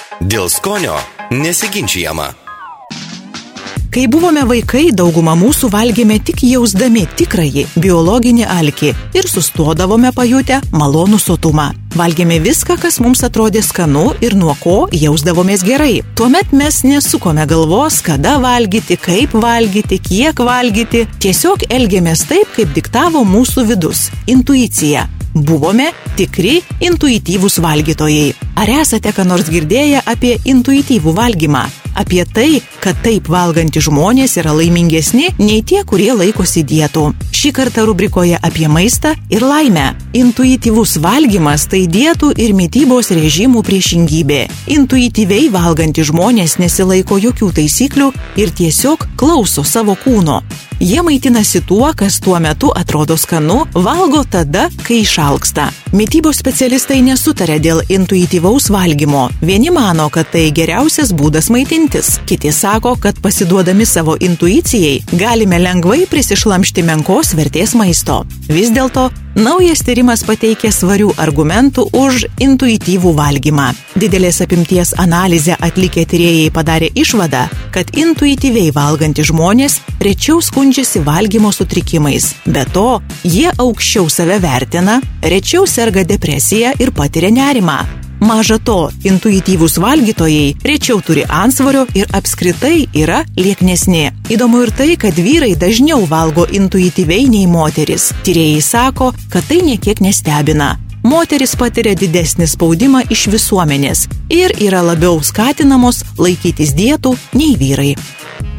Dėl skonio nesiginčijama. Kai buvome vaikai, daugumą mūsų valgėme tik jausdami tikrąjį biologinį alkį ir sustodavome pajutę malonų sotumą. Valgėme viską, kas mums atrodė skanu ir nuo ko jausdavomės gerai. Tuomet mes nesukome galvos, kada valgyti, kaip valgyti, kiek valgyti. Tiesiog elgėmės taip, kaip diktavo mūsų vidus – intuicija. Buvome tikri intuityvūs valgytojai. Ar esate ką nors girdėję apie intuityvų valgymą? Apie tai, kad taip valgantys žmonės yra laimingesni nei tie, kurie laikosi dietų. Šį kartą rubrikoje apie maistą ir laimę. Intuityvus valgymas tai dietų ir mitybos režimų priešingybė. Intuityviai valgantys žmonės nesilaiko jokių taisyklių ir tiesiog klauso savo kūno. Jie maitinasi tuo, kas tuo metu atrodo skanu, valgo tada, kai išalksta. Mitybos specialistai nesutarė dėl intuityvaus valgymo. Vieni mano, kad tai geriausias būdas maitintis. Kiti sako, kad pasiduodami savo intuicijai galime lengvai prisišlamšti menkos vertės maisto. Vis dėlto, naujas tyrimas pateikė svarių argumentų už intuityvų valgymą. Didelės apimties analizę atlikę tyrėjai padarė išvadą, kad intuityviai valgantys žmonės rečiau skundžiasi valgymo sutrikimais. Be to, jie aukščiau save vertina, rečiau serga depresija ir patiria nerimą. Maža to, intuityvūs valgytojai rečiau turi antsvorio ir apskritai yra lieknesni. Įdomu ir tai, kad vyrai dažniau valgo intuityviai nei moteris. Tyrėjai sako, kad tai niekiek nestebina. Moteris patiria didesnį spaudimą iš visuomenės ir yra labiau skatinamos laikytis dietų nei vyrai.